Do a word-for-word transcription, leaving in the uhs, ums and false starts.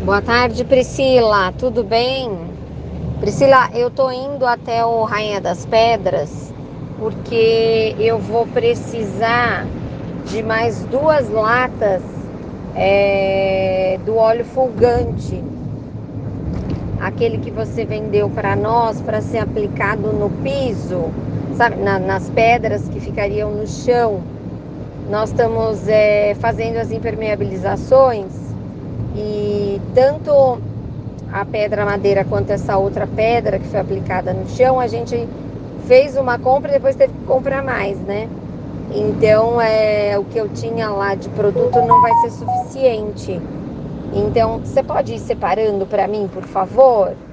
Boa tarde, Priscila. Tudo bem? Priscila, eu tô indo até o Rainha das Pedras porque eu vou precisar de mais duas latas é, do óleo folgante, aquele que você vendeu para nós para ser aplicado no piso, sabe, na- nas pedras que ficariam no chão. Nós estamos é, fazendo as impermeabilizações e tanto a pedra madeira quanto essa outra pedra que foi aplicada no chão, a gente fez uma compra e depois teve que comprar mais, né? Então, é, o que eu tinha lá de produto não vai ser suficiente. Então, você pode ir separando para mim, por favor?